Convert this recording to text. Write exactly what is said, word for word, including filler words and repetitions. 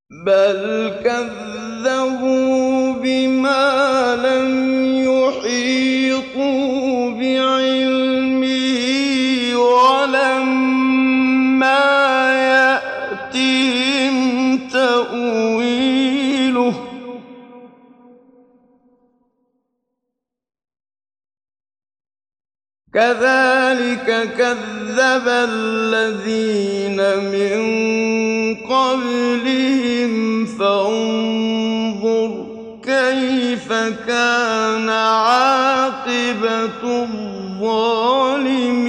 بل كذبوا بما لم يحيطوا بعلمه ولما يأتهم تأويله كذلك كذب الذين من قبلهم فانظر كيف كان عاقبة الظالمين